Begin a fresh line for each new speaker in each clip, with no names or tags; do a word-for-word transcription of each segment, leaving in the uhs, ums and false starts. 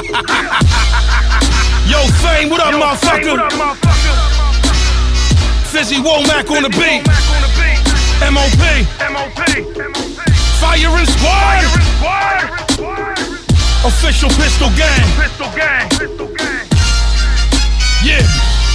Yo, Fame, what up, motherfucker? Fizzy Womack on the beat. M O P. Fire and Squad. Official Pistol Gang. Yeah.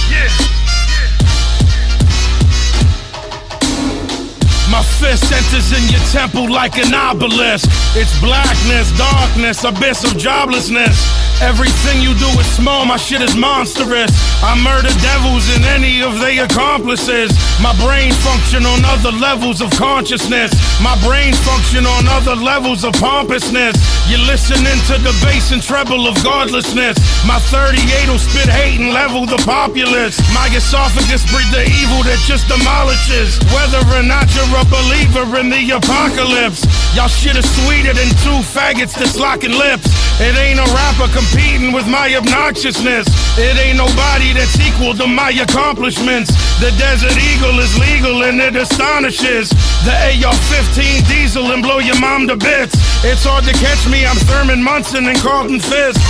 My fist enters in your temple like an obelisk. It's blackness, darkness, abyss of joblessness. Everything you do is small, my shit is monstrous. I murder devils and any of their accomplices. My brain function on other levels of consciousness. My brain function on other levels of pompousness. You're listening to the bass and treble of godlessness. My thirty-eight will spit hate and level the populace. My esophagus breathe the evil that just demolishes. Whether or not you're a believer in the apocalypse, y'all shit is sweeter than two faggots that's locking lips. It ain't a rapper competing with my obnoxiousness. It ain't nobody that's equal to my accomplishments. The Desert Eagle is legal and it astonishes. The A R fifteen diesel and blow your mom to bits. It's hard to catch me, I'm Thurman Munson and Carlton Fisk.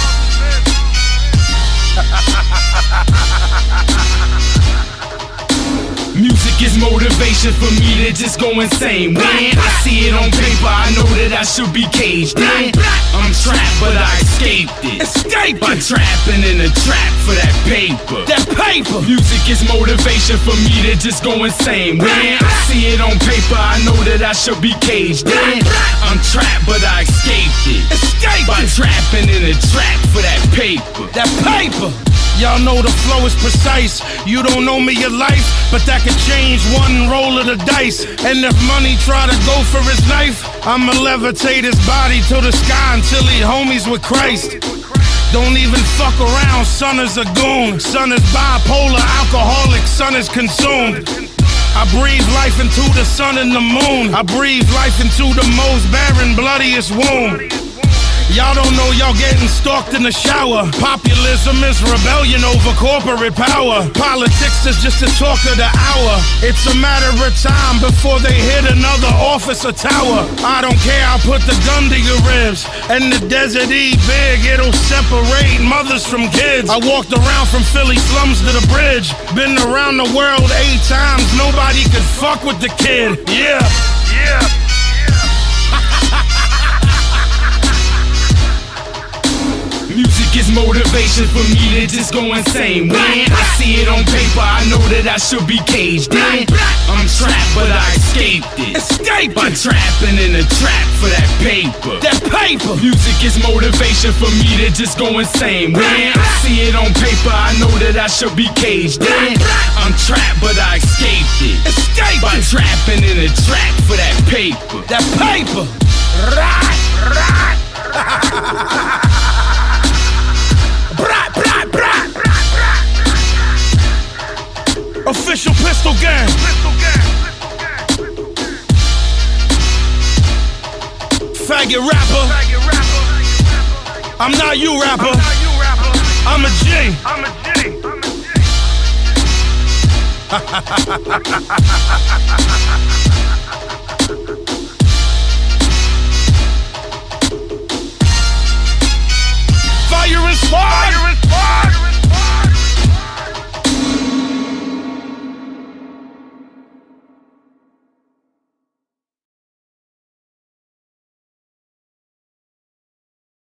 Music is motivation for me to just go insane. When I see it on paper, I know that I should be caged in. I'm trapped, but I escaped it.
Escape
by
it.
trapping in a trap for that paper.
That paper.
Music is motivation for me to just go insane. When I see it on paper, I know that I should be caged in. I'm trapped, but I escaped it.
Escape
by
it.
trapping in a trap for that paper.
That paper. Y'all know the flow is precise. You don't know me your life, but that could change one roll of the dice. And if money try to go for his knife, I'ma levitate his body to the sky until he homies with Christ. Don't even fuck around, son is a goon. Son is bipolar, alcoholic, son is consumed. I breathe life into the sun and the moon. I breathe life into the most barren, bloodiest womb. Y'all don't know y'all getting stalked in the shower. Populism is rebellion over corporate power. Politics is just the talk of the hour. It's a matter of time before they hit another office or tower. I don't care, I'll put the gun to your ribs. And the Desert E big, it'll separate mothers from kids. I walked around from Philly slums to the bridge. Been around the world eight times, nobody could fuck with the kid. Yeah, yeah.
Music is motivation for me to just go insane. When I see it on paper, I know that I should be caged in. I'm trapped, but I escaped it.
Escape
by
it.
trapping in a trap for that paper.
That paper.
Music is motivation for me to just go insane. When I see it on paper, I know that I should be caged in. I'm trapped, but I escaped it.
Escape
by
it.
trapping in a trap for that paper.
That paper. Right, right. Brat, brat, brat. Official Pistol Gang. Faggot rapper. I'm not you rapper. I'm a G. I'm a G.